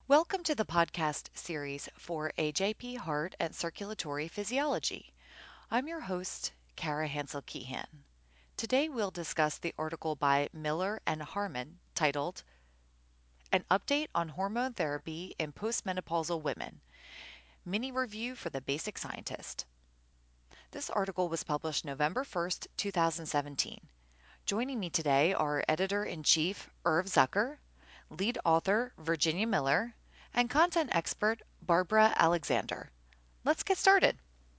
Welcome to the podcast series for AJP Heart and Circulatory Physiology. I'm your host, Kara Hansel Keehan. Today we'll discuss the article by Miller and Harmon titled An Update on Hormone Therapy in Postmenopausal Women, Mini Review for the Basic Scientist. This article was published November 1st, 2017. Joining me today are Editor-in-Chief Irv Zucker, lead author Virginia Miller, and content expert Barbara Alexander. Let's get started.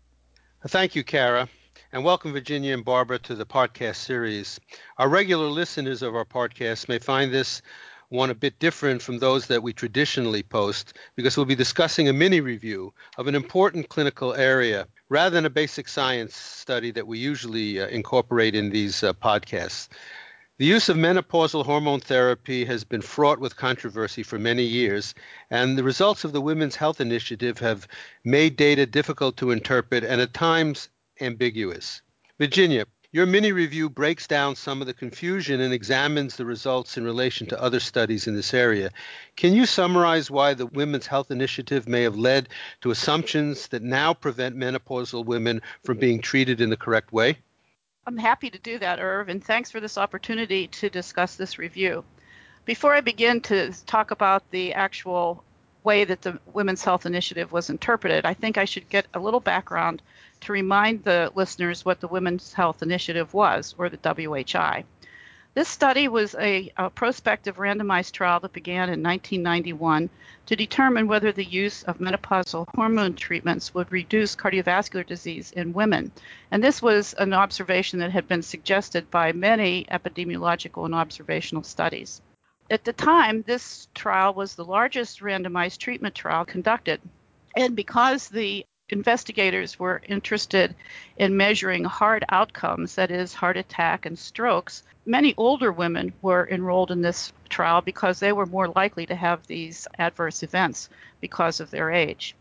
Thank you, Kara, and welcome Virginia and Barbara to the podcast series. Our regular listeners of our podcast may find this one a bit different from those that we traditionally post because we'll be discussing a mini review of an important clinical area rather than a basic science study that we usually incorporate in these podcasts. The use of menopausal hormone therapy has been fraught with controversy for many years, and the results of the Women's Health Initiative have made data difficult to interpret and at times ambiguous. Virginia, your mini review breaks down some of the confusion and examines the results in relation to other studies in this area. Can you summarize why the Women's Health Initiative may have led to assumptions that now prevent menopausal women from being treated in the correct way? I'm happy to do that, Irv, and thanks for this opportunity to discuss this review. Before I begin to talk about the actual way that the Women's Health Initiative was interpreted, I think I should get a little background to remind the listeners what the Women's Health Initiative was, or the WHI. This study was a prospective randomized trial that began in 1991 to determine whether the use of menopausal hormone treatments would reduce cardiovascular disease in women. And this was an observation that had been suggested by many epidemiological and observational studies. At the time, this trial was the largest randomized treatment trial conducted. And because the investigators were interested in measuring heart outcomes, that is, heart attack and strokes, many older women were enrolled in this trial because they were more likely to have these adverse events because of their age.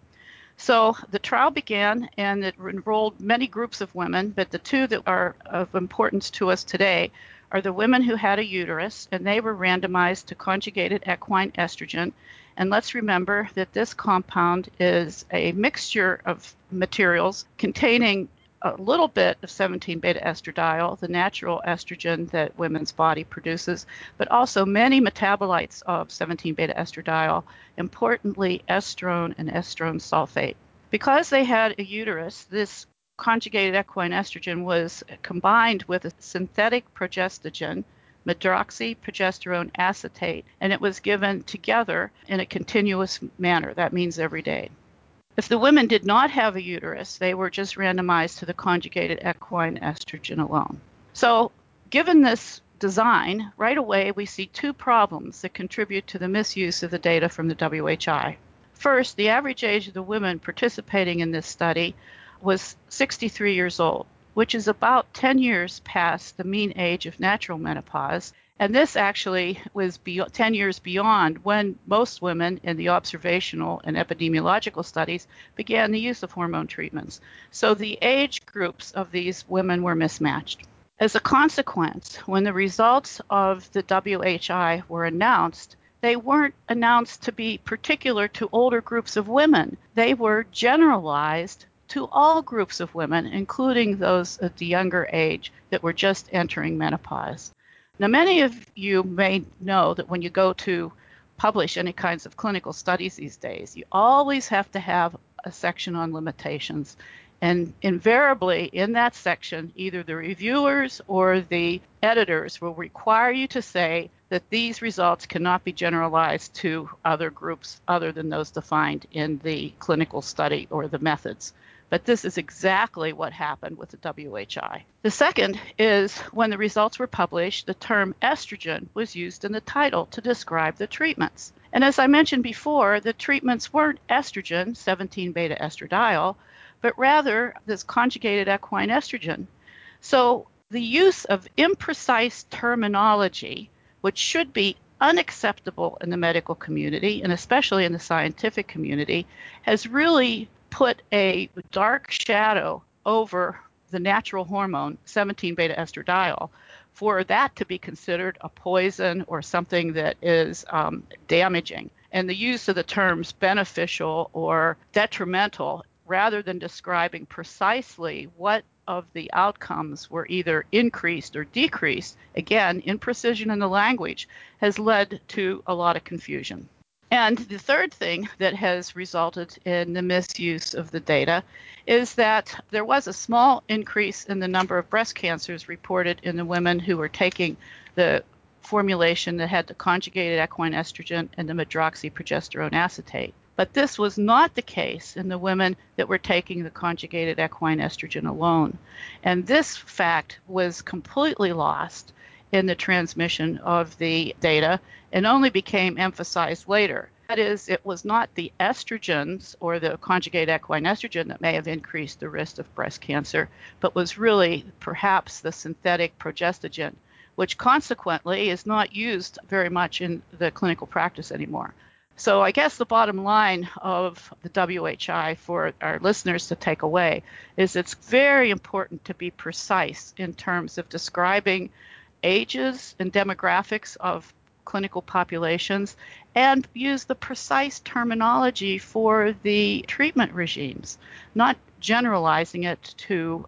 So the trial began and it enrolled many groups of women, but the two that are of importance to us today are the women who had a uterus, and they were randomized to conjugated equine estrogen. And let's remember that this compound is a mixture of materials containing a little bit of 17-beta estradiol, the natural estrogen that women's body produces, but also many metabolites of 17-beta estradiol, importantly estrone and estrone sulfate. Because they had a uterus, this conjugated equine estrogen was combined with a synthetic progestogen, medroxyprogesterone acetate, and it was given together in a continuous manner. That means every day. If the women did not have a uterus, they were just randomized to the conjugated equine estrogen alone. So, given this design, right away we see two problems that contribute to the misuse of the data from the WHI. First, the average age of the women participating in this study was 63 years old, which is about 10 years past the mean age of natural menopause. And this actually was 10 years beyond when most women in the observational and epidemiological studies began the use of hormone treatments. So the age groups of these women were mismatched. As a consequence, when the results of the WHI were announced, they weren't announced to be particular to older groups of women. They were generalized to all groups of women, including those at the younger age that were just entering menopause. Now, many of you may know that when you go to publish any kinds of clinical studies these days, you always have to have a section on limitations. And invariably in that section, either the reviewers or the editors will require you to say that these results cannot be generalized to other groups other than those defined in the clinical study or the methods. But this is exactly what happened with the WHI. The second is when the results were published, the term estrogen was used in the title to describe the treatments. And as I mentioned before, the treatments weren't estrogen, 17-beta estradiol, but rather this conjugated equine estrogen. So the use of imprecise terminology, which should be unacceptable in the medical community, and especially in the scientific community, has really put a dark shadow over the natural hormone, 17-beta estradiol, for that to be considered a poison or something that is damaging. And the use of the terms beneficial or detrimental, rather than describing precisely what of the outcomes were either increased or decreased, again, imprecision in the language, has led to a lot of confusion. And the third thing that has resulted in the misuse of the data is that there was a small increase in the number of breast cancers reported in the women who were taking the formulation that had the conjugated equine estrogen and the medroxyprogesterone acetate. But this was not the case in the women that were taking the conjugated equine estrogen alone. And this fact was completely lost in the transmission of the data and only became emphasized later. That is, it was not the estrogens or the conjugated equine estrogen that may have increased the risk of breast cancer, but was really perhaps the synthetic progestogen, which consequently is not used very much in the clinical practice anymore. So I guess the bottom line of the WHI for our listeners to take away is it's very important to be precise in terms of describing ages and demographics of clinical populations and use the precise terminology for the treatment regimes, not generalizing it to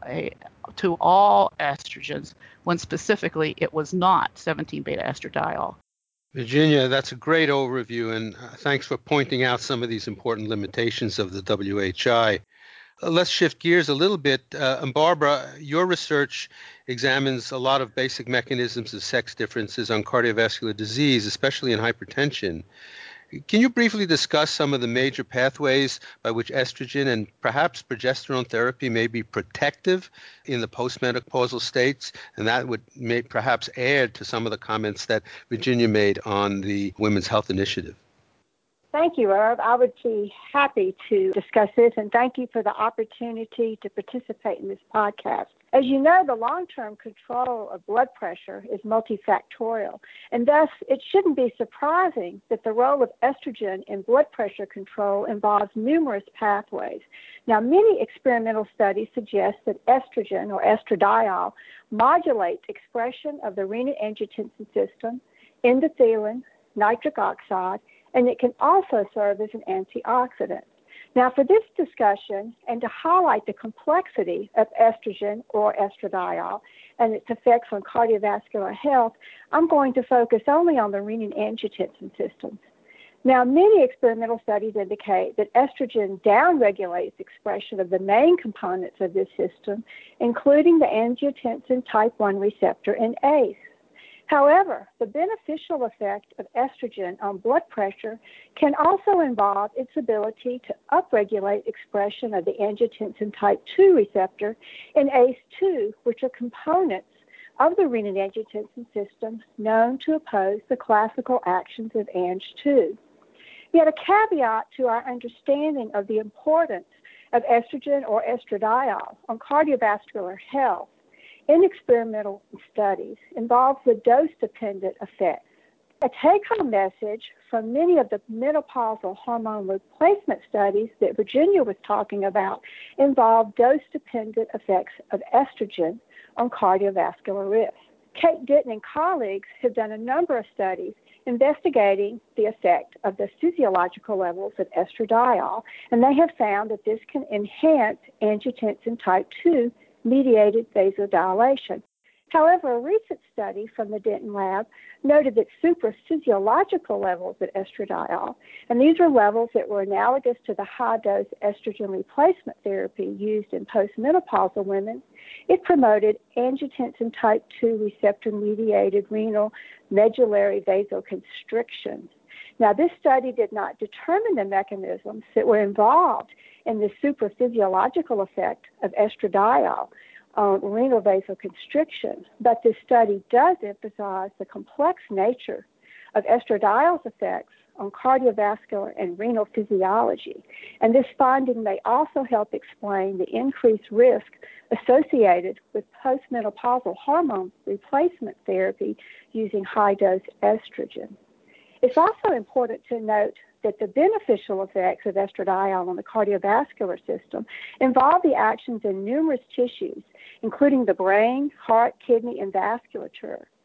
all estrogens when specifically it was not 17-beta estradiol. Virginia, that's a great overview, and thanks for pointing out some of these important limitations of the WHI. Let's shift gears a little bit. And Barbara, your research examines a lot of basic mechanisms of sex differences on cardiovascular disease, especially in hypertension. Can you briefly discuss some of the major pathways by which estrogen and perhaps progesterone therapy may be protective in the postmenopausal states? And that would perhaps add to some of the comments that Virginia made on the Women's Health Initiative. Thank you, Irv. I would be happy to discuss this, and thank you for the opportunity to participate in this podcast. As you know, the long-term control of blood pressure is multifactorial, and thus it shouldn't be surprising that the role of estrogen in blood pressure control involves numerous pathways. Now, many experimental studies suggest that estrogen, or estradiol, modulates expression of the renin-angiotensin system, endothelin, nitric oxide, and it can also serve as an antioxidant. Now, for this discussion and to highlight the complexity of estrogen or estradiol and its effects on cardiovascular health, I'm going to focus only on the renin-angiotensin systems. Now, many experimental studies indicate that estrogen downregulates expression of the main components of this system, including the angiotensin type 1 receptor and ACE. However, the beneficial effect of estrogen on blood pressure can also involve its ability to upregulate expression of the angiotensin type 2 receptor and ACE2, which are components of the renin-angiotensin system known to oppose the classical actions of Ang2. Yet a caveat to our understanding of the importance of estrogen or estradiol on cardiovascular health in experimental studies involves the dose-dependent effect. A take-home message from many of the menopausal hormone replacement studies that Virginia was talking about involve dose-dependent effects of estrogen on cardiovascular risk. Kate Ditton and colleagues have done a number of studies investigating the effect of the physiological levels of estradiol, and they have found that this can enhance angiotensin type 2 mediated vasodilation. However, a recent study from the Denton lab noted that supraphysiological levels of estradiol, and these are levels that were analogous to the high-dose estrogen replacement therapy used in postmenopausal women, it promoted angiotensin type 2 receptor-mediated renal medullary vasoconstriction. Now, this study did not determine the mechanisms that were involved in the supraphysiological effect of estradiol on renal vasoconstriction, but this study does emphasize the complex nature of estradiol's effects on cardiovascular and renal physiology. And this finding may also help explain the increased risk associated with postmenopausal hormone replacement therapy using high-dose estrogen. It's also important to note that the beneficial effects of estradiol on the cardiovascular system involve the actions in numerous tissues, including the brain, heart, kidney, and vasculature.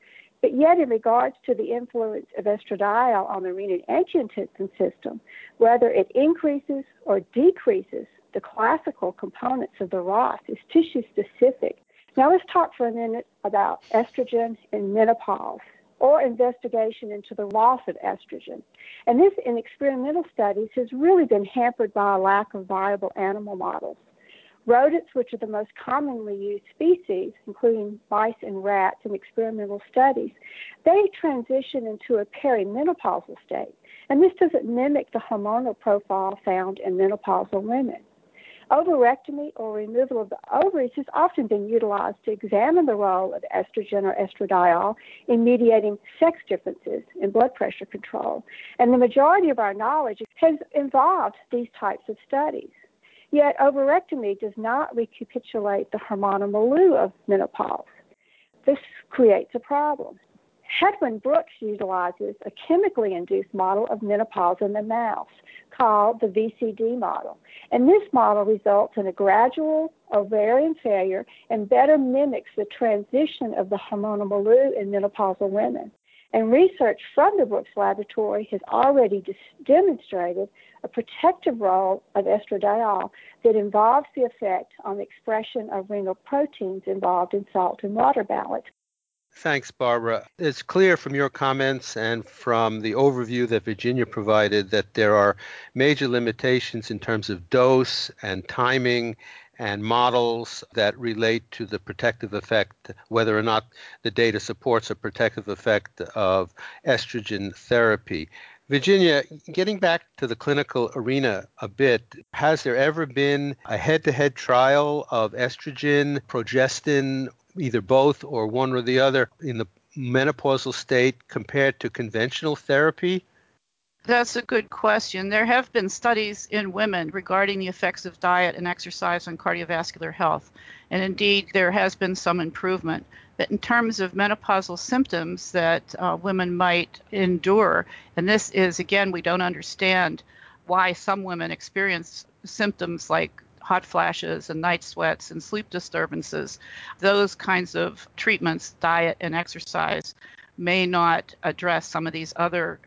But yet, in regards to the influence of estradiol on the renin-angiotensin system, whether it increases or decreases the classical components of the ROS is tissue-specific. Now let's talk for a minute about estrogen in menopause, or investigation into the loss of estrogen. And this, in experimental studies, has really been hampered by a lack of viable animal models. Rodents, which are the most commonly used species, including mice and rats in experimental studies, they transition into a perimenopausal state. And this doesn't mimic the hormonal profile found in menopausal women. Ovarectomy, or removal of the ovaries, has often been utilized to examine the role of estrogen or estradiol in mediating sex differences in blood pressure control. And the majority of our knowledge has involved these types of studies. Yet ovarectomy does not recapitulate the hormonal milieu of menopause. This creates a problem. Hedwin Brooks utilizes a chemically induced model of menopause in the mouse called the VCD model. And this model results in a gradual ovarian failure and better mimics the transition of the hormonal milieu in menopausal women. And research from the Brooks Laboratory has already demonstrated a protective role of estradiol that involves the effect on the expression of renal proteins involved in salt and water balance. Thanks, Barbara. It's clear from your comments and from the overview that Virginia provided that there are major limitations in terms of dose and timing and models that relate to the protective effect, whether or not the data supports a protective effect of estrogen therapy. Virginia, getting back to the clinical arena a bit, has there ever been a head-to-head trial of estrogen, progestin, either both or one or the other, in the menopausal state compared to conventional therapy? That's a good question. There have been studies in women regarding the effects of diet and exercise on cardiovascular health. And indeed, there has been some improvement. But in terms of menopausal symptoms that women might endure, and this is, again, we don't understand why some women experience symptoms like hot flashes and night sweats and sleep disturbances. Those kinds of treatments, diet and exercise, may not address some of these other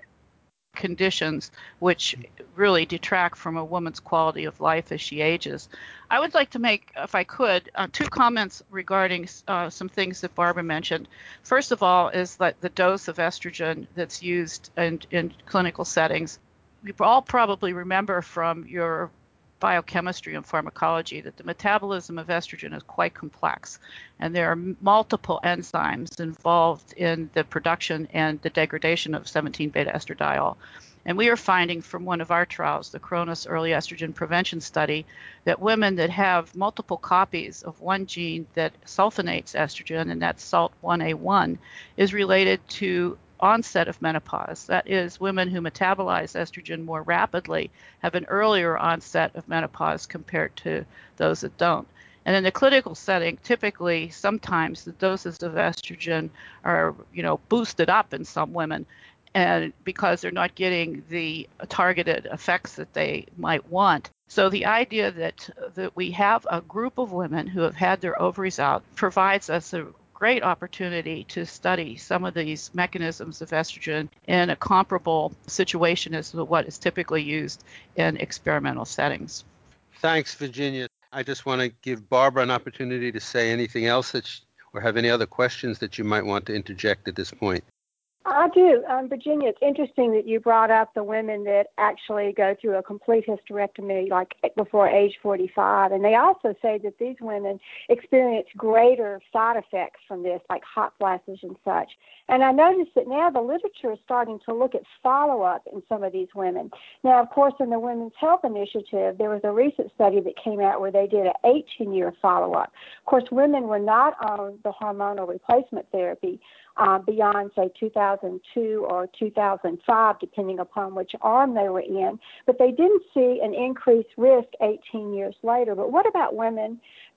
conditions which really detract from a woman's quality of life as she ages. I would like to make, if I could, two comments regarding some things that Barbara mentioned. First of all is that the dose of estrogen that's used in clinical settings. You all probably remember from your biochemistry and pharmacology that the metabolism of estrogen is quite complex, and there are multiple enzymes involved in the production and the degradation of 17-beta estradiol. And we are finding from one of our trials, the Cronus Early Estrogen Prevention Study, that women that have multiple copies of one gene that sulfonates estrogen, and that's SALT1A1, is related to onset of menopause. That is, women who metabolize estrogen more rapidly have an earlier onset of menopause compared to those that don't. And in the clinical setting, typically, sometimes the doses of estrogen are, boosted up in some women, and because they're not getting the targeted effects that they might want. So the idea that we have a group of women who have had their ovaries out provides us a great opportunity to study some of these mechanisms of estrogen in a comparable situation as to what is typically used in experimental settings. Thanks, Virginia. I just want to give Barbara an opportunity to say anything else or have any other questions that you might want to interject at this point. I do. Virginia, it's interesting that you brought up the women that actually go through a complete hysterectomy like before age 45. And they also say that these women experience greater side effects from this, like hot flashes and such. And I noticed that now the literature is starting to look at follow-up in some of these women. Now, of course, in the Women's Health Initiative, there was a recent study that came out where they did an 18-year follow-up. Of course, women were not on the hormonal replacement therapy beyond, say, 2002 or 2005, depending upon which arm they were in. But they didn't see an increased risk 18 years later. But what about women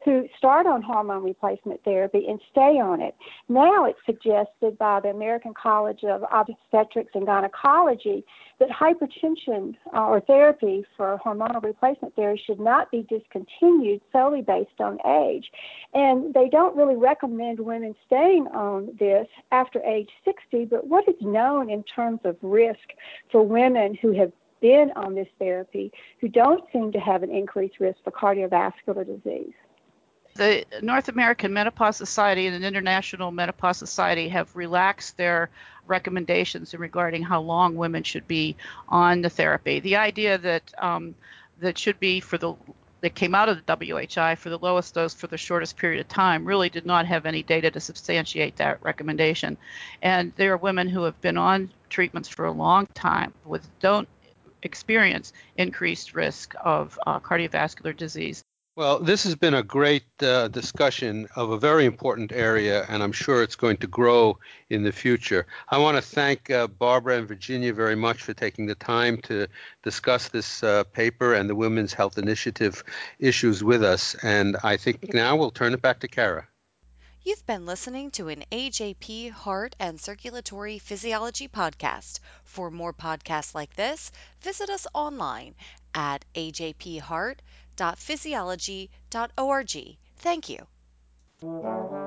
who start on hormone replacement therapy and stay on it. Now it's suggested by the American College of Obstetrics and Gynecology that hypertension or therapy for hormonal replacement therapy should not be discontinued solely based on age. And they don't really recommend women staying on this after age 60, but what is known in terms of risk for women who have been on this therapy who don't seem to have an increased risk for cardiovascular disease? The North American Menopause Society and the International Menopause Society have relaxed their recommendations regarding how long women should be on the therapy. The idea that that should be that came out of the WHI for the lowest dose for the shortest period of time really did not have any data to substantiate that recommendation. And there are women who have been on treatments for a long time don't experience increased risk of cardiovascular disease. Well, this has been a great discussion of a very important area, and I'm sure it's going to grow in the future. I want to thank Barbara and Virginia very much for taking the time to discuss this paper and the Women's Health Initiative issues with us. And I think now we'll turn it back to Kara. You've been listening to an AJP Heart and Circulatory Physiology podcast. For more podcasts like this, visit us online at ajpheart.physiology.org. Thank you.